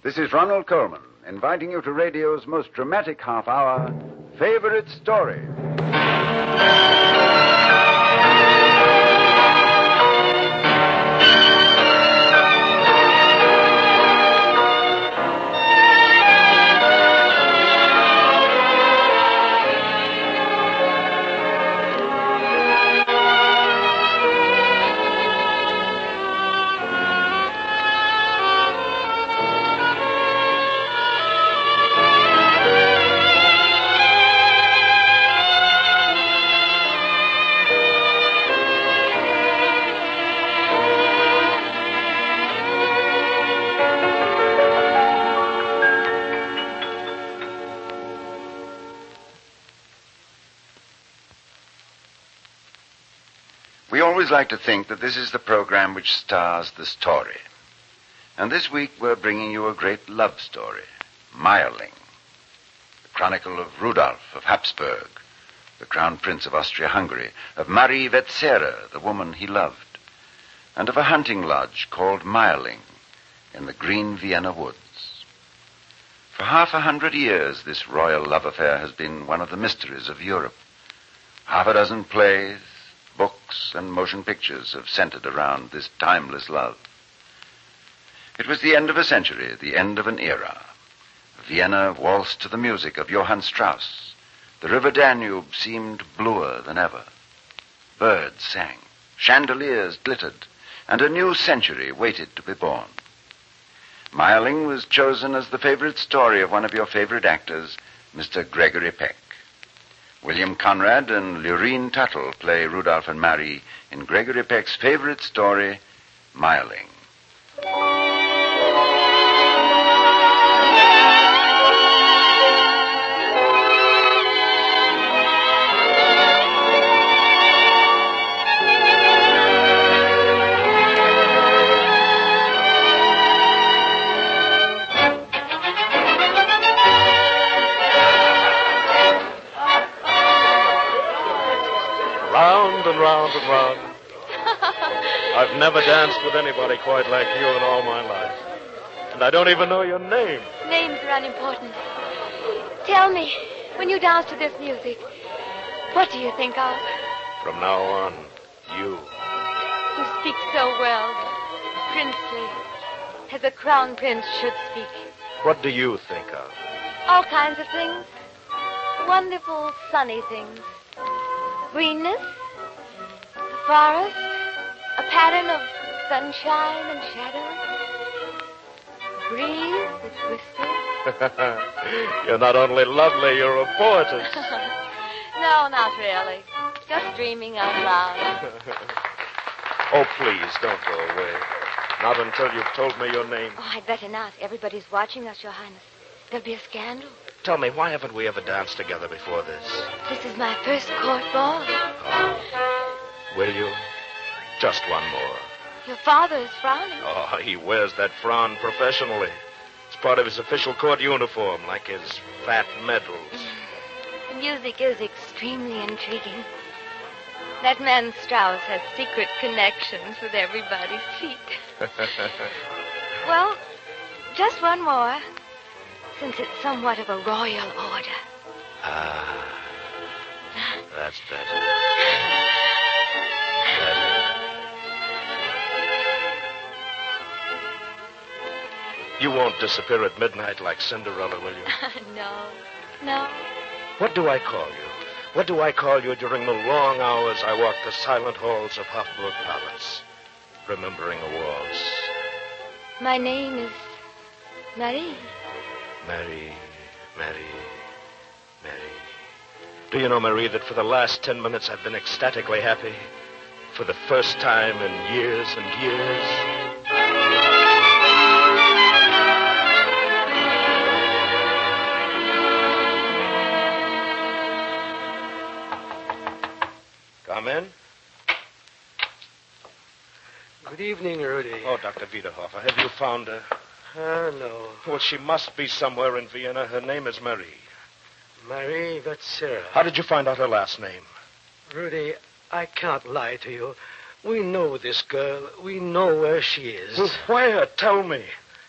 This is Ronald Coleman, inviting you to radio's most dramatic half hour, Favorite Story. We always like to think that this is the program which stars the story. And this week we're bringing you a great love story, Meierling, the chronicle of Rudolph of Habsburg, the Crown Prince of Austria-Hungary, of Marie Wetzera, the woman he loved, and of a hunting lodge called Meierling in the green Vienna woods. For 100 years, this royal love affair has been one of the mysteries of Europe. 6 plays, books, and motion pictures have centered around this timeless love. It was the end of a century, the end of an era. Vienna waltzed to the music of Johann Strauss. The river Danube seemed bluer than ever. Birds sang, chandeliers glittered, and a new century waited to be born. Meierling was chosen as the favorite story of one of your favorite actors, Mr. Gregory Peck. William Conrad and Lurene Tuttle play Rudolph and Marie in Gregory Peck's favorite story, Meierling. Round and round. I've never danced with anybody quite like you in all my life. And I don't even know your name. Names are unimportant. Tell me, when you dance to this music, what do you think of? From now on, you. You speak so well, princely, as a crown prince should speak. What do you think of? All kinds of things. Wonderful, sunny things. Greenness, forest, a pattern of sunshine and shadow, breeze that whispers. You're not only lovely, you're a poetess. No, not really. Just dreaming out loud. Oh, please, don't go away. Not until you've told me your name. Oh, I'd better not. Everybody's watching us, Your Highness. There'll be a scandal. Tell me, why haven't we ever danced together before this? This is my first court ball. Oh. Will you? Just one more. Your father is frowning. Oh, he wears that frown professionally. It's part of his official court uniform, like his fat medals. The music is extremely intriguing. That man Strauss has secret connections with everybody's feet. Well, just one more, since it's somewhat of a royal order. Ah, that's better. You won't disappear at midnight like Cinderella, will you? No. What do I call you? What do I call you during the long hours I walk the silent halls of Hofburg Palace, remembering a waltz? My name is Marie. Marie. Do you know, Marie, that for the last 10 minutes I've been ecstatically happy? For the first time in years and years. Come in. Good evening, Rudy. Oh, Dr. Wiederhofer, have you found her? No. Well, she must be somewhere in Vienna. Her name is Marie. Marie Wetzera. How did you find out her last name? Rudy, I can't lie to you. We know this girl. We know where she is. Well, where? Tell me.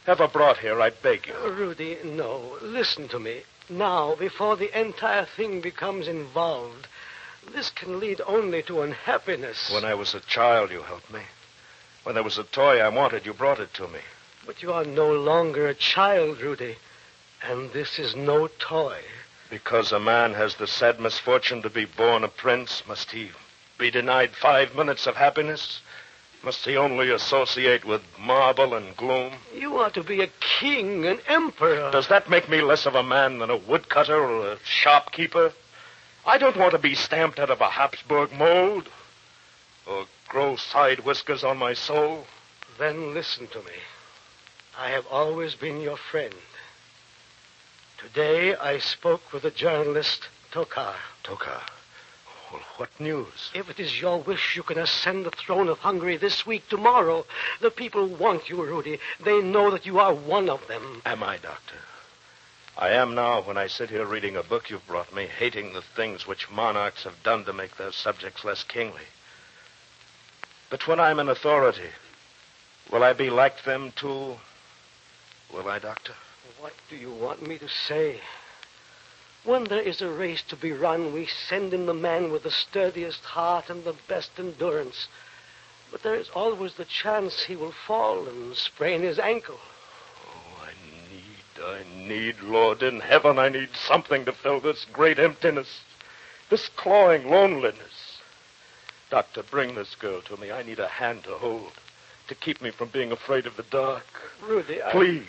Have her brought here, I beg you. Rudy, no. Listen to me. Now, before the entire thing becomes involved, this can lead only to unhappiness. When I was a child, you helped me. When there was a toy I wanted, you brought it to me. But you are no longer a child, Rudy. And this is no toy. Because a man has the sad misfortune to be born a prince, must he be denied 5 minutes of happiness? Must he only associate with marble and gloom? You are to be a king, an emperor. Does that make me less of a man than a woodcutter or a shopkeeper? I don't want to be stamped out of a Habsburg mold or grow side whiskers on my soul. Then listen to me. I have always been your friend. Today I spoke with the journalist Tokar. Tokar? Well, what news? If it is your wish, you can ascend the throne of Hungary this week, tomorrow. The people want you, Rudy. They know that you are one of them. Am I, Doctor? I am now when I sit here reading a book you've brought me, hating the things which monarchs have done to make their subjects less kingly. But when I'm in authority, will I be like them too? Will I, Doctor? What do you want me to say? When there is a race to be run, we send in the man with the sturdiest heart and the best endurance. But there is always the chance he will fall and sprain his ankle. Oh, I need, Lord in heaven, I need something to fill this great emptiness, this clawing loneliness. Doctor, bring this girl to me. I need a hand to hold, to keep me from being afraid of the dark. Rudy, Please.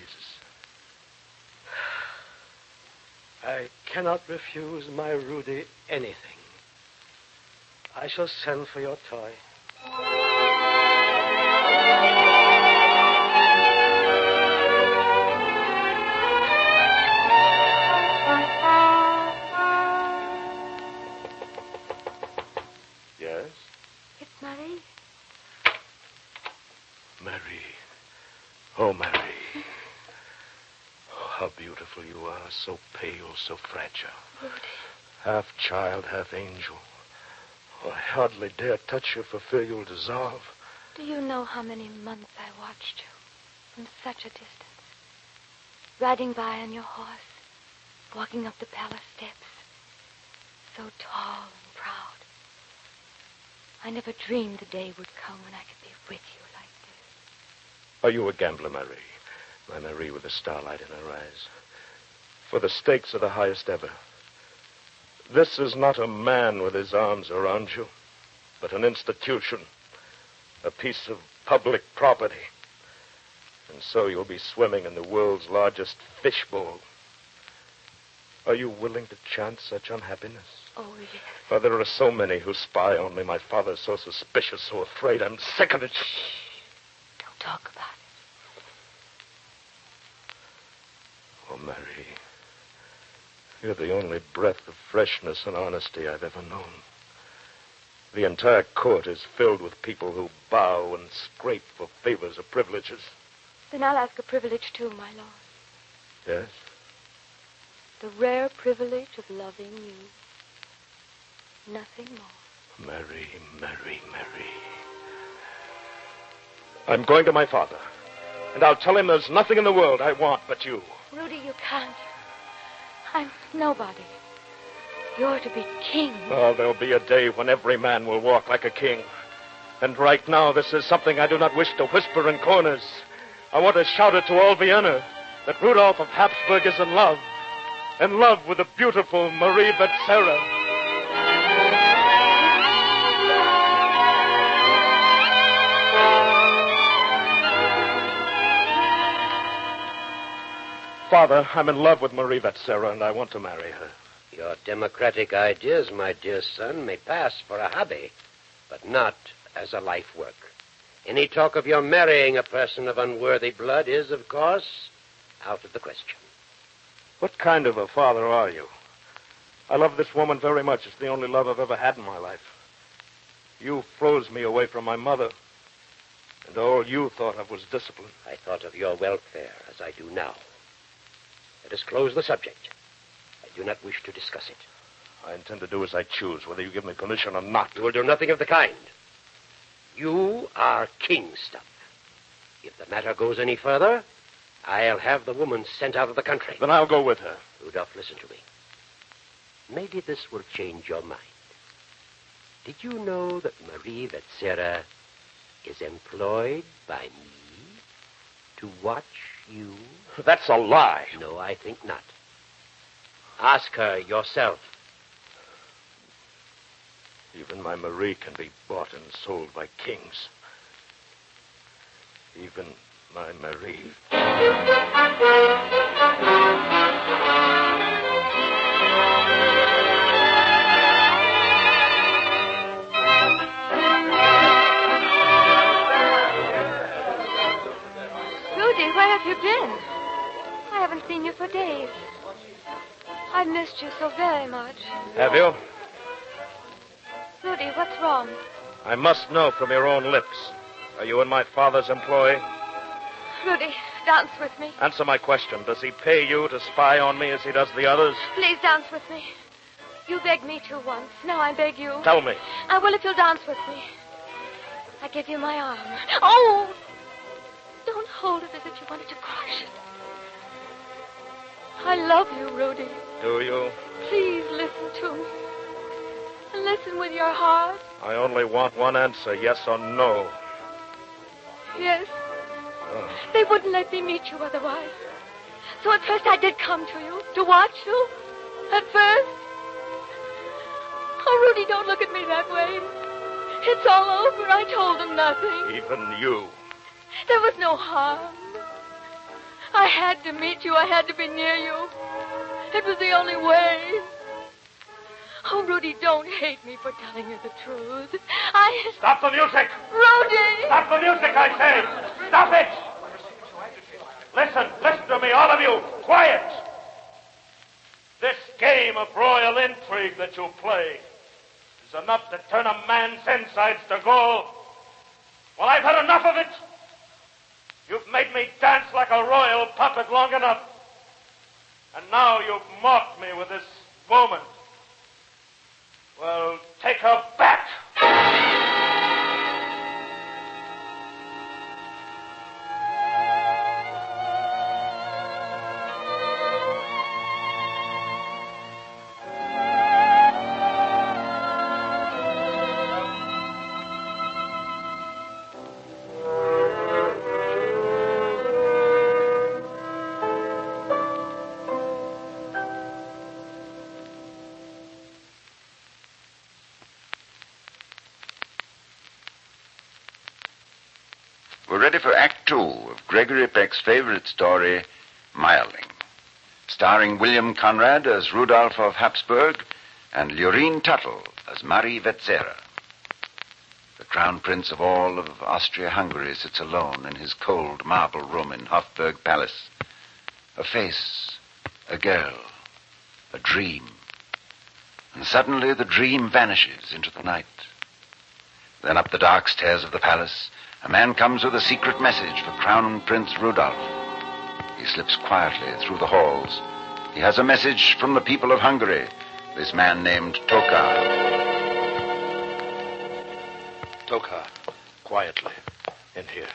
I cannot refuse my Rudy anything. I shall send for your toy. Yes? It's Marie. Marie. Oh, Marie. How beautiful you are, so pale, so fragile. Rudy. Half child, half angel. Oh, I hardly dare touch you for fear you'll dissolve. Do you know how many months I watched you from such a distance? Riding by on your horse, walking up the palace steps, so tall and proud. I never dreamed the day would come when I could be with you like this. Are you a gambler, Marie? My Marie with the starlight in her eyes. For the stakes are the highest ever. This is not a man with his arms around you, but an institution, a piece of public property. And so you'll be swimming in the world's largest fishbowl. Are you willing to chance such unhappiness? Oh, yes. For there are so many who spy on me. My father's so suspicious, so afraid. I'm sick of it. Don't talk about it. Oh, Marie, you're the only breath of freshness and honesty I've ever known. The entire court is filled with people who bow and scrape for favors or privileges. Then I'll ask a privilege too, my lord. Yes? The rare privilege of loving you. Nothing more. Marie, Marie, Marie. I'm going to my father, and I'll tell him there's nothing in the world I want but you. Rudy, you can't. I'm nobody. You're to be king. Oh, there'll be a day when every man will walk like a king. And right now, this is something I do not wish to whisper in corners. I want to shout it to all Vienna, that Rudolph of Habsburg is in love with the beautiful Marie Vetsera. Father, I'm in love with Marie Vetsera, and I want to marry her. Your democratic ideas, my dear son, may pass for a hobby, but not as a life work. Any talk of your marrying a person of unworthy blood is, of course, out of the question. What kind of a father are you? I love this woman very much. It's the only love I've ever had in my life. You froze me away from my mother, and all you thought of was discipline. I thought of your welfare as I do now. Let us close the subject. I do not wish to discuss it. I intend to do as I choose, whether you give me permission or not. You will do nothing of the kind. You are king stuff. If the matter goes any further, I'll have the woman sent out of the country. Then I'll go with her. Rudolph, listen to me. Maybe this will change your mind. Did you know that Marie Vetzera is employed by me to watch you? That's a lie. No, I think not. Ask her yourself. Even my Marie can be bought and sold by kings. Even my Marie. Rudy, where have you been? I haven't seen you for days. I've missed you so very much. Have you? Rudy, what's wrong? I must know from your own lips. Are you in my father's employ? Rudy, dance with me. Answer my question. Does he pay you to spy on me as he does the others? Please dance with me. You begged me to once. Now I beg you. Tell me. I will if you'll dance with me. I give you my arm. Oh! Don't hold it as if you wanted to crush it. I love you, Rudy. Do you? Please listen to me. Listen with your heart. I only want one answer, yes or no. Yes. They wouldn't let me meet you otherwise. So at first I did come to you, to watch you. At first. Oh, Rudy, don't look at me that way. It's all over. I told them nothing. Even you. There was no harm. I had to meet you. I had to be near you. It was the only way. Oh, Rudy, don't hate me for telling you the truth. Stop the music! Rudy! Stop the music, I say! Stop it! Listen to me, all of you. Quiet! This game of royal intrigue that you play is enough to turn a man's insides to gold. Well, I've had enough of it. You've made me dance like a royal puppet long enough. And now you've mocked me with this woman. Well, take her back. We're ready for Act 2 of Gregory Peck's favorite story, Meyerling, starring William Conrad as Rudolph of Habsburg and Lurine Tuttle as Marie Vetzera. The crown prince of all of Austria-Hungary sits alone in his cold marble room in Hofburg Palace. A face, a girl, a dream. And suddenly the dream vanishes into the night. Then up the dark stairs of the palace, a man comes with a secret message for Crown Prince Rudolph. He slips quietly through the halls. He has a message from the people of Hungary, this man named Tokar. Tokar, quietly, in here.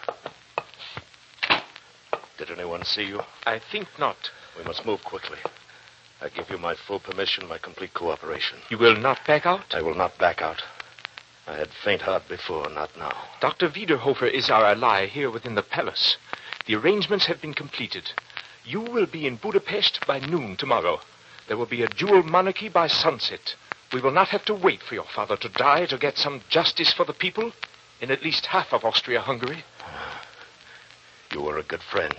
Did anyone see you? I think not. We must move quickly. I give you my full permission, my complete cooperation. You will not back out? I will not back out. I had faint heart before, not now. Dr. Wiederhofer is our ally here within the palace. The arrangements have been completed. You will be in Budapest by noon tomorrow. There will be a dual monarchy by sunset. We will not have to wait for your father to die to get some justice for the people in at least half of Austria-Hungary. You were a good friend.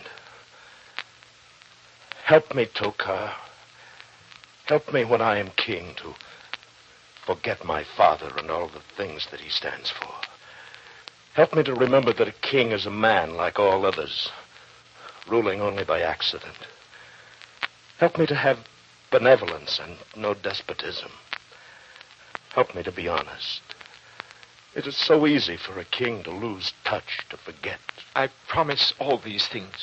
Help me, Tokar. Help me when I am king to forget my father and all the things that he stands for. Help me to remember that a king is a man like all others, ruling only by accident. Help me to have benevolence and no despotism. Help me to be honest. It is so easy for a king to lose touch, to forget. I promise all these things.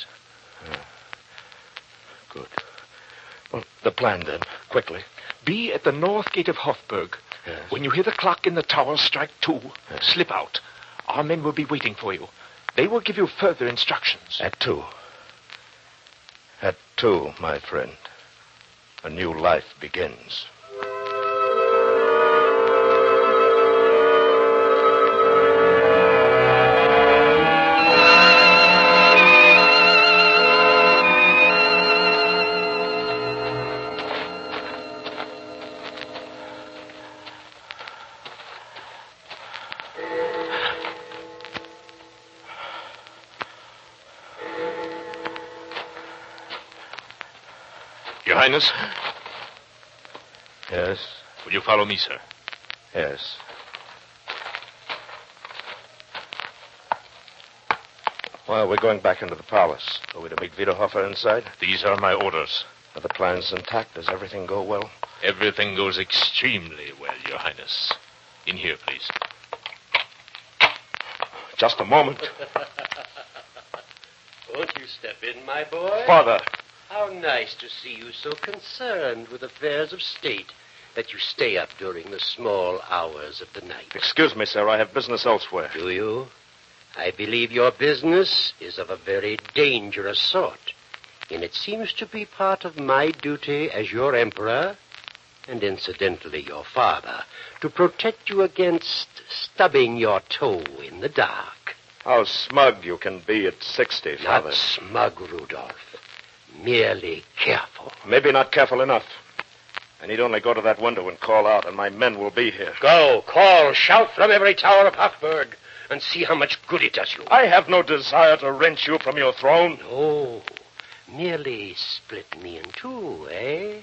Good. Well, the plan then, quickly. Be at the north gate of Hofburg. Yes. When you hear the clock in the tower strike 2, Yes. slip out. Our men will be waiting for you. They will give you further instructions. At 2. too, my friend. A new life begins. Your Highness, Yes? will you follow me, sir? Yes. Well, we're going back into the palace. Are we to meet Wiederhofer inside? These are my orders. Are the plans intact? Does everything go well? Everything goes extremely well, Your Highness. In here, please. Just a moment. Won't you step in, my boy? Father. How nice to see you so concerned with affairs of state that you stay up during the small hours of the night. Excuse me, sir. I have business elsewhere. Do you? I believe your business is of a very dangerous sort, and it seems to be part of my duty as your emperor, and incidentally your father, to protect you against stubbing your toe in the dark. How smug you can be at 60, Father. Not smug, Rudolph. Merely careful. Maybe not careful enough. I need only go to that window and call out, and my men will be here. Go, call, shout from every tower of Hochberg, and see how much good it does you. I have no desire to wrench you from your throne. No, merely split me in two, eh?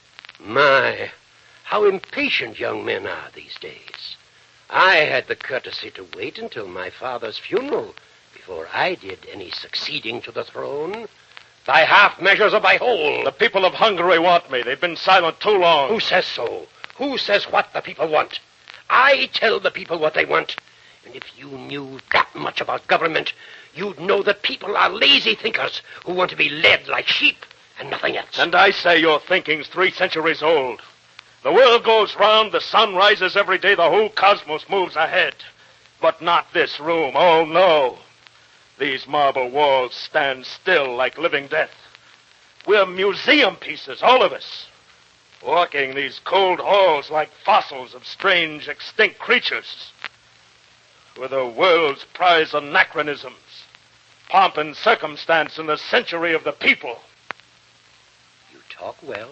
My, how impatient young men are these days. I had the courtesy to wait until my father's funeral before I did any succeeding to the throne. By half measures or by whole. The people of Hungary want me. They've been silent too long. Who says so? Who says what the people want? I tell the people what they want. And if you knew that much about government, you'd know that people are lazy thinkers who want to be led like sheep and nothing else. And I say your thinking's 3 centuries old. The world goes round, the sun rises every day, the whole cosmos moves ahead. But not this room. Oh, no. These marble walls stand still like living death. We're museum pieces, all of us. Walking these cold halls like fossils of strange, extinct creatures. We're the world's prized anachronisms. Pomp and circumstance in the century of the people. You talk well.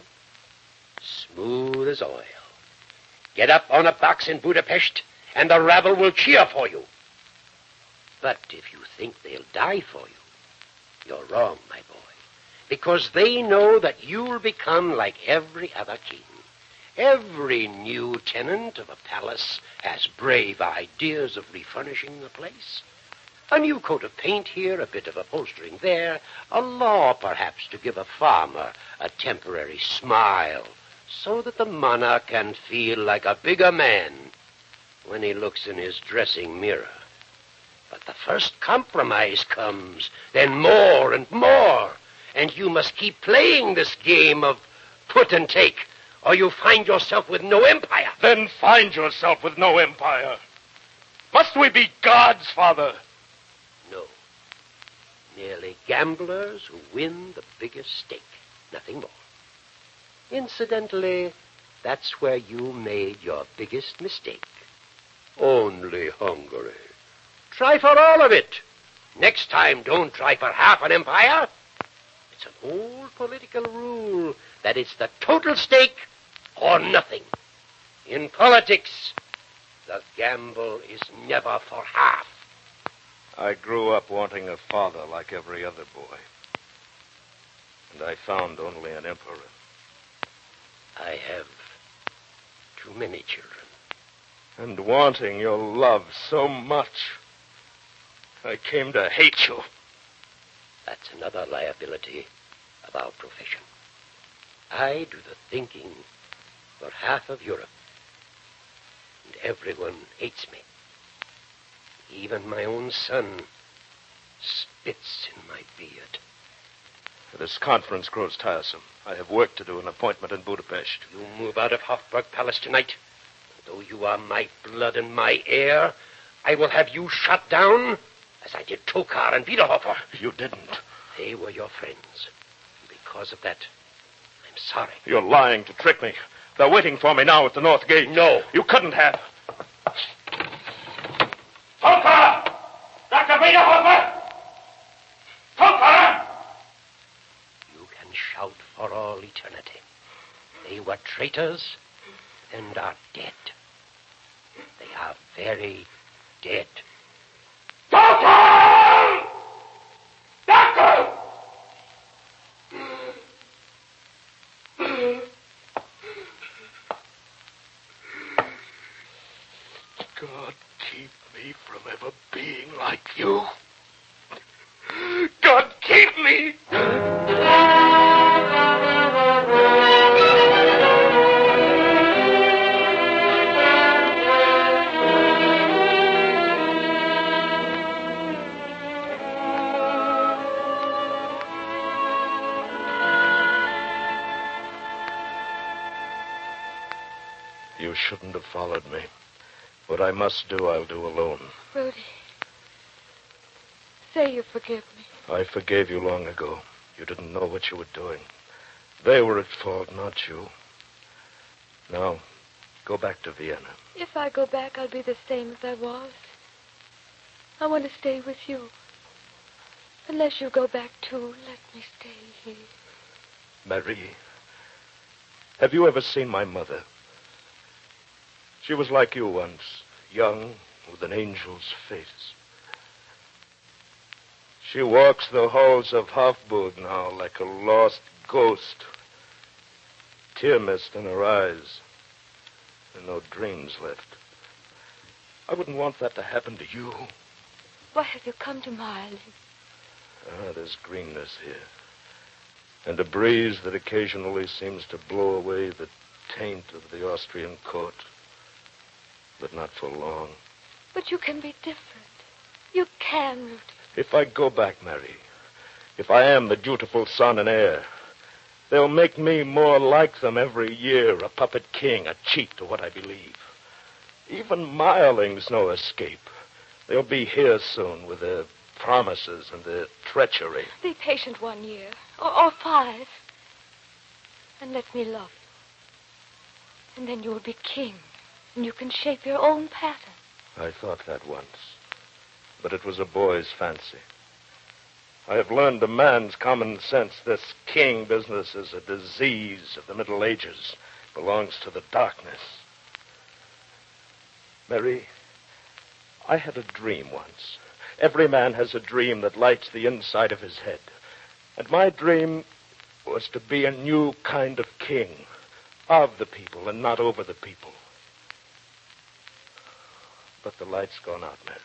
Smooth as oil. Get up on a box in Budapest, and the rabble will cheer for you. But if you think they'll die for you, you're wrong, my boy. Because they know that you'll become like every other king. Every new tenant of a palace has brave ideas of refurnishing the place. A new coat of paint here, a bit of upholstering there, a law perhaps to give a farmer a temporary smile, so that the monarch can feel like a bigger man when he looks in his dressing mirror. But the first compromise comes, then more and more, and you must keep playing this game of put and take, or you find yourself with no empire. Then find yourself with no empire. Must we be gods, Father? No. Merely gamblers who win the biggest stake, nothing more. Incidentally, that's where you made your biggest mistake. Only Hungary. Try for all of it. Next time, don't try for half an empire. It's an old political rule that it's the total stake or nothing. In politics, the gamble is never for half. I grew up wanting a father like every other boy. And I found only an emperor. I have too many children. And wanting your love so much, I came to hate you. That's another liability of our profession. I do the thinking for half of Europe. And everyone hates me. Even my own son spits in my beard. This conference grows tiresome. I have work to do, an appointment in Budapest. You move out of Hofburg Palace tonight. Though you are my blood and my heir, I will have you shot down as I did Tokar and Wiederhofer. You didn't. They were your friends. because of that. I'm sorry. You're lying to trick me. They're waiting for me now at the north gate. No. You couldn't have. Tonka! Dr. Biederhofer! Tonka! You can shout for all eternity. They were traitors and are dead. They are very dead. Doctor! Doctor! God keep me from ever being like you. God keep me! You shouldn't have followed me. What I must do, I'll do alone. Rudy, say you forgive me. I forgave you long ago. You didn't know what you were doing. They were at fault, not you. Now, go back to Vienna. If I go back, I'll be the same as I was. I want to stay with you. Unless you go back too, let me stay here. Marie, have you ever seen my mother? She was like you once, young, with an angel's face. She walks the halls of Hofburg now like a lost ghost. Tear mist in her eyes, and no dreams left. I wouldn't want that to happen to you. Why have you come to Marley? There's greenness here, and a breeze that occasionally seems to blow away the taint of the Austrian court. But not for long. But you can be different. You can, Rudy. If I go back, Mary, if I am the dutiful son and heir, they'll make me more like them every year, a puppet king, a cheat to what I believe. Even Meierling's no escape. They'll be here soon with their promises and their treachery. Be patient 1 year, or 5. And let me love you. And then you will be king. And you can shape your own pattern. I thought that once. But it was a boy's fancy. I have learned a man's common sense. This king business is a disease of the Middle Ages. Belongs to the darkness. Mary, I had a dream once. Every man has a dream that lights the inside of his head. And my dream was to be a new kind of king. Of the people and not over the people. But the light's gone out, Mary.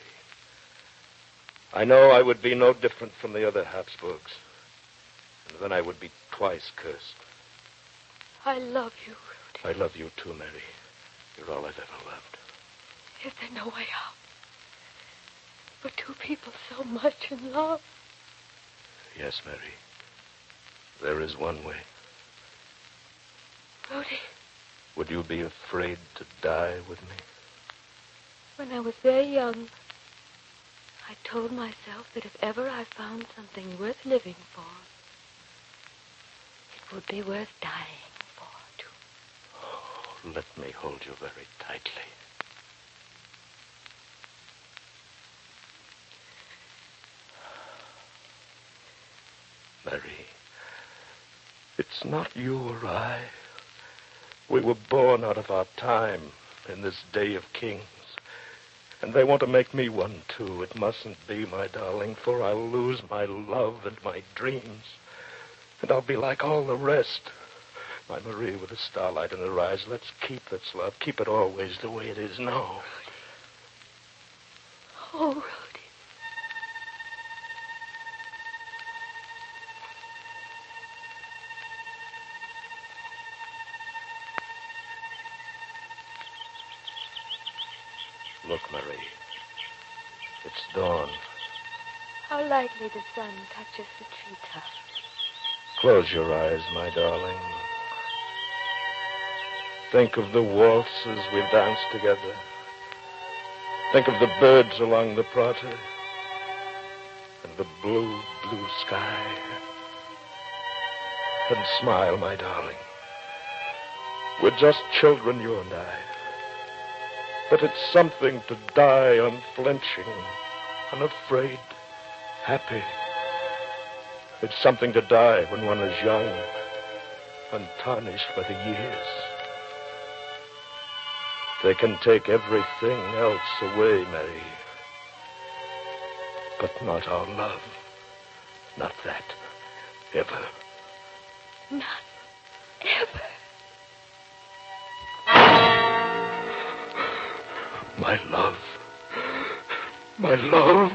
I know I would be no different from the other Habsburgs. And then I would be twice cursed. I love you, Rudy. I love you too, Mary. You're all I've ever loved. Is there no way out? For two people so much in love. Yes, Mary. There is one way. Rudy. Would you be afraid to die with me? When I was very young, I told myself that if ever I found something worth living for, it would be worth dying for, too. Oh, let me hold you very tightly. Mary, it's not you or I. We were born out of our time in this day of kings. And they want to make me one, too. It mustn't be, my darling, for I'll lose my love and my dreams. And I'll be like all the rest. My Marie with the starlight in her eyes. Let's keep this love. Keep it always the way it is now. Oh, Rudy. Look, Marie. It's dawn. How lightly the sun touches the treetops. Close your eyes, my darling. Think of the waltzes we've danced together. Think of the birds along the Prater. And the blue, blue sky. and smile, my darling. We're just children, you and I. But it's something to die unflinching, unafraid, happy. It's something to die when one is young, untarnished by the years. They can take everything else away, Mary. But not our love. Not that. Ever. Not ever. My love. My love.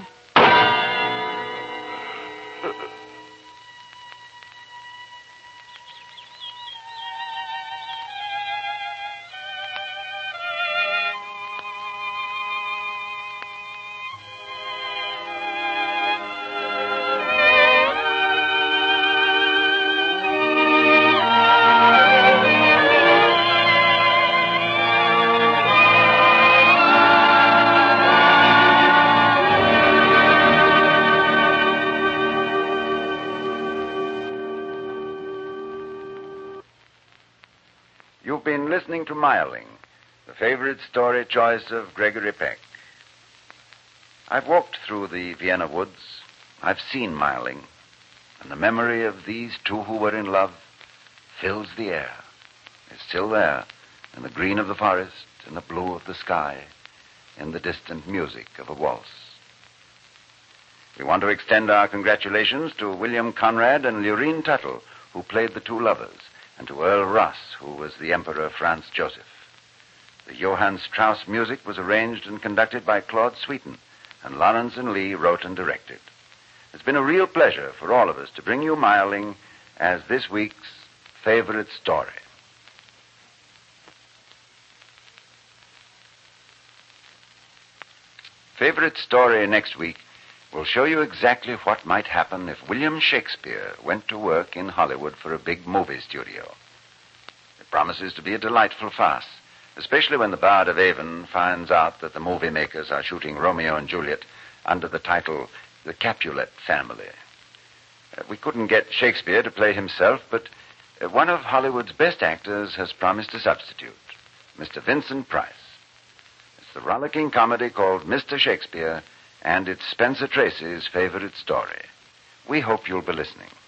You've been listening to Mireling, the favorite story choice of Gregory Peck. I've walked through the Vienna woods. I've seen Mireling, and the memory of these two who were in love fills the air. It's still there, in the green of the forest, in the blue of the sky, in the distant music of a waltz. We want to extend our congratulations to William Conrad and Lurene Tuttle, who played the two lovers, and to Earl Ross, who was the Emperor Franz Joseph. The Johann Strauss music was arranged and conducted by Claude Sweeten, and Lawrence and Lee wrote and directed. It's been a real pleasure for all of us to bring you Mireling as this week's favorite story. Favorite story next week will show you exactly what might happen if William Shakespeare went to work in Hollywood for a big movie studio. It promises to be a delightful farce, especially when the Bard of Avon finds out that the movie makers are shooting Romeo and Juliet under the title The Capulet Family. We couldn't get Shakespeare to play himself, but one of Hollywood's best actors has promised a substitute, Mr. Vincent Price. It's the rollicking comedy called Mr. Shakespeare, and it's Spencer Tracy's favorite story. We hope you'll be listening.